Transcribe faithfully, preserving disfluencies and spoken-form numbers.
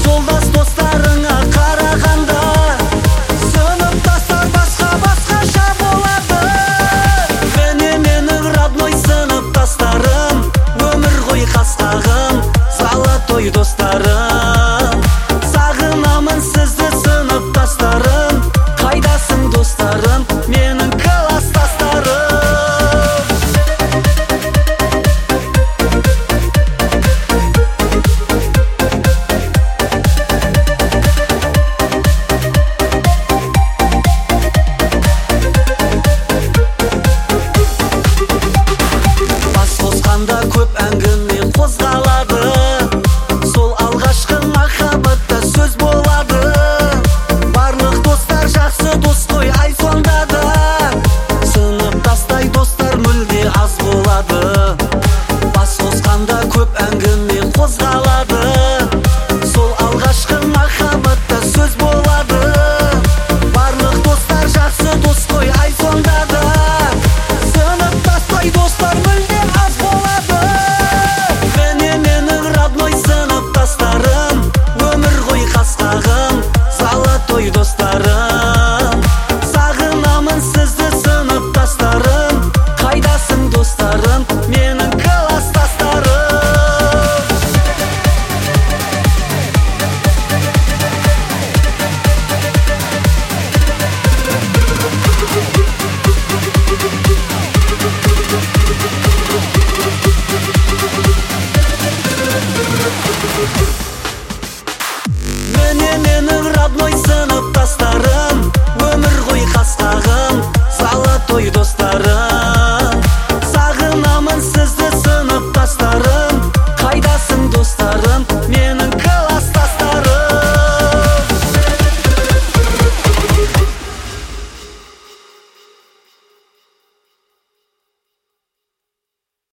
жолдас достарыңа қарағанда сыныптастар басқа басқаша болады. Міне менің родной сыныптастарым, өмір ғой қас-қағым, золотой достарым. Сағынамын сізді сыныптастарым, қайдасың достарым, менің класстастарым. Бас қосқанда көп әңгіме қозғалады, сол алғашқы махаббатта сөз болады. Барлық достар жақсы дос қой, ай сонда да сыныптастай достар мүлде аз болады. Бас қосқанда көп әңгіме қозғалады, сол алғашқы махаббатта сөз болады. Барлық достар жақсы дос қой, ай сонда да сыныптастай достар мүлде аз болады. Міне менің родной сыныптастарым, өмір ғой қас-қағым, золотой достарым. Сағынамын сізді сыныптастарым, қайдасың достарым, менің класстастарым. Міне менің родной сыныптастарым, өмір ғой қас-қағым, золотой достарым.